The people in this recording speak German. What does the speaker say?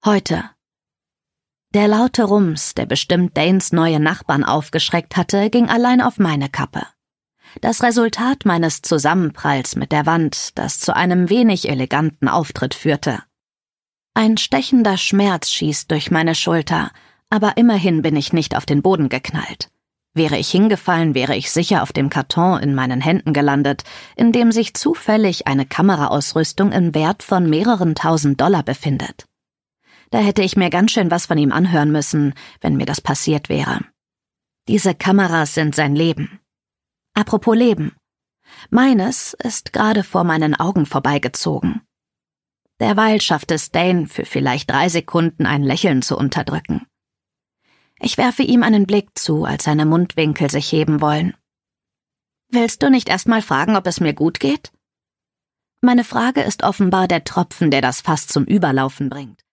Heute. Der laute Rums, der bestimmt Danes neue Nachbarn aufgeschreckt hatte, ging allein auf meine Kappe. Das Resultat meines Zusammenpralls mit der Wand, das zu einem wenig eleganten Auftritt führte. Ein stechender Schmerz schießt durch meine Schulter, aber immerhin bin ich nicht auf den Boden geknallt. Wäre ich hingefallen, wäre ich sicher auf dem Karton in meinen Händen gelandet, in dem sich zufällig eine Kameraausrüstung im Wert von mehreren $1000 befindet. Da hätte ich mir ganz schön was von ihm anhören müssen, wenn mir das passiert wäre. Diese Kameras sind sein Leben. Apropos Leben. Meines ist gerade vor meinen Augen vorbeigezogen. Derweil schafft es Dane, für vielleicht 3 Sekunden ein Lächeln zu unterdrücken. Ich werfe ihm einen Blick zu, als seine Mundwinkel sich heben wollen. »Willst du nicht erst mal fragen, ob es mir gut geht?« Meine Frage ist offenbar der Tropfen, der das Fass zum Überlaufen bringt.